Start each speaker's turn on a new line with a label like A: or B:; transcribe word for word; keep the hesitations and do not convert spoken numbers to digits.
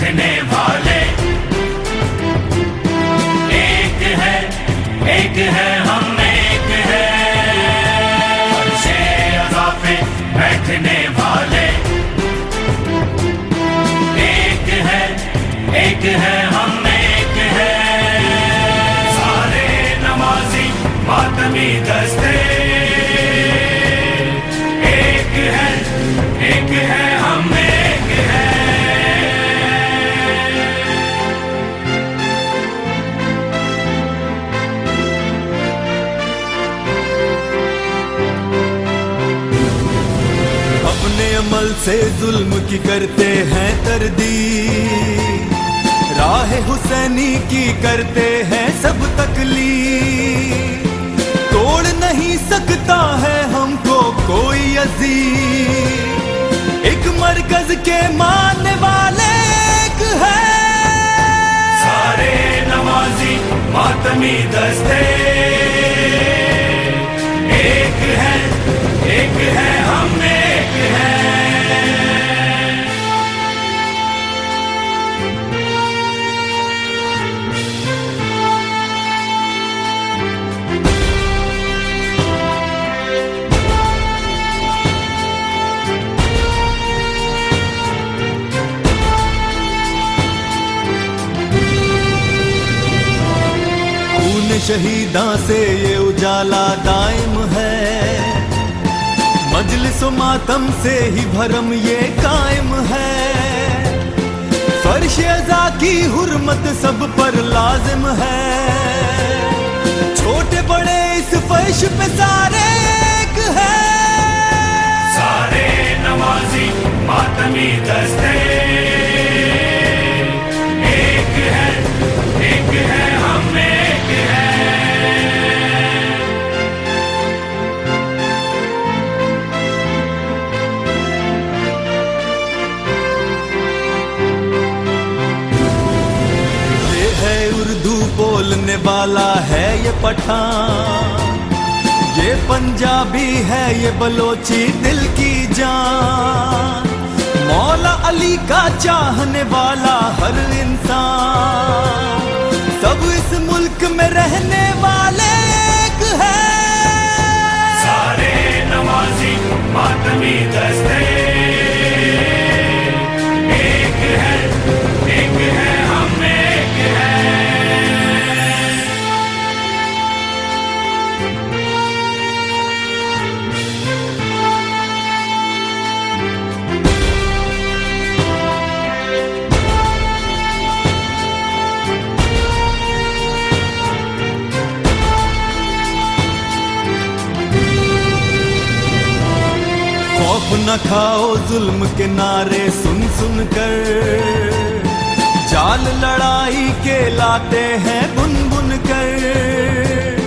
A: बैठने वाले एक है, एक है, हम एक है। फर्शे अज़ा पे बैठने वाले एक है, एक है, हम एक है। सारे नमाजी मातमी दस्ते एक है, एक है, हम एक है।
B: अपने अमल से जुल्म की करते हैं तरदीद, राह हुसैनी की करते हैं सब तकलीफ। तोड़ नहीं सकता है हमको कोई अजीज, एक मरकज के मानने वाले एक है।
A: सारे नमाजी मातमी दस्ते एक है, एक है, हम एक है।
B: शहीदां से ये उजाला दायम है, मजलिस मातम से ही भरम ये कायम है। फर्श अज़ा की हुर्मत सब पर लाजिम है, छोटे बड़े इस फर्श पे सारे एक है।
A: सारे नमाजी मातमी दस्ते एक है, एक है, हम एक है।
B: बोलने वाला है ये पठान, ये पंजाबी है ये बलोची दिल की जान। मौला अली का चाहने वाला हर इंसान, सब इस मुल्क में रहने वाले एक है।
A: सारे नमाजी मातमी दस्ते एक है, एक है, हम एक है।
B: खौफ न खाओ जुल्म के नारे सुन सुन कर, जाल लड़ाई के लाते हैं बुन बुन कर।